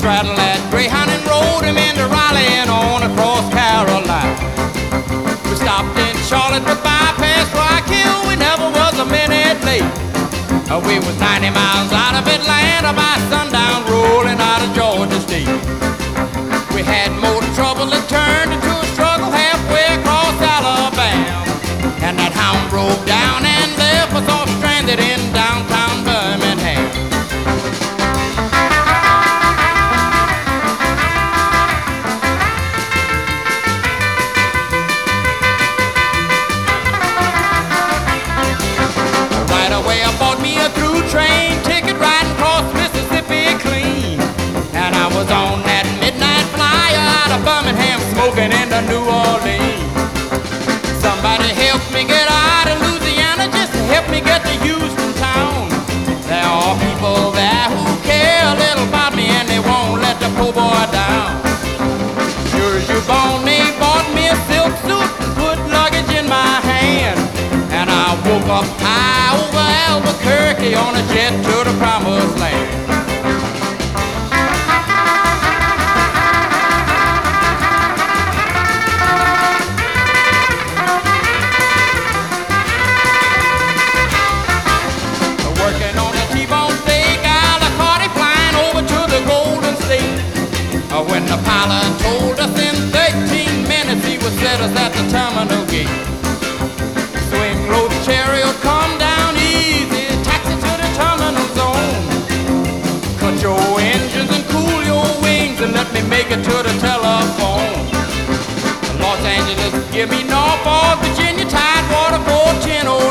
straddled that Greyhound and rode him into Raleigh and on across Carolina. We stopped in Charlotte but bypassed Rockhill. We never was a minute late. We was 90 miles out of Atlanta by sundown, rolling out of Georgia State. We had more trouble that turned into a struggle halfway across Alabama. And that hound broke down and left us all stranded in downtown Birmingham. Right away I bought me a through train ticket riding across Mississippi clean. And I was on that midnight flyer out of Birmingham smoking into New Orleans. Somebody help me get out of Louisiana, just help me get to Houston town. There are people there who care a little about me and they won't let the poor boy down. Sure as you're born, they bought me a silk suit and put luggage in my hand. And I woke up high over Albuquerque on a jet to the promised land. When the pilot told us in 13 minutes he would set us at the terminal gate. Swing low the chariot, come down easy, taxi to the terminal zone. Cut your engines and cool your wings and let me make it to the telephone. Los Angeles, give me Norfolk, Virginia, Tidewater, 410